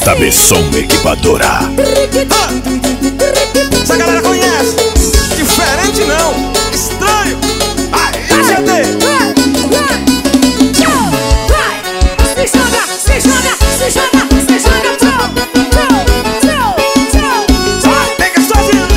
JB Som Equipadora. Essa galera conhece. Diferente não, estranho. Aí, GD. Se joga, se joga, se joga, se joga. Pega sozinho.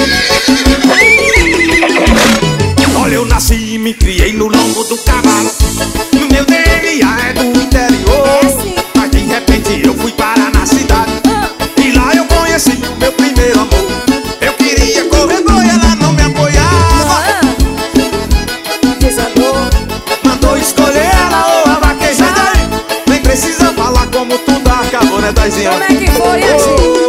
Olha, eu nasci e me criei no lombo do cavalo. No meu DNA é do interior. Mas de repente eu fui parar na cidade. E lá eu conheci o meu primeiro amor. Eu queria correr e ela não me apoiava. Mandou escolher ela ou a vaquejada. Nem precisa falar como tudo acabou, né, Taizinha? Como é que foi assim?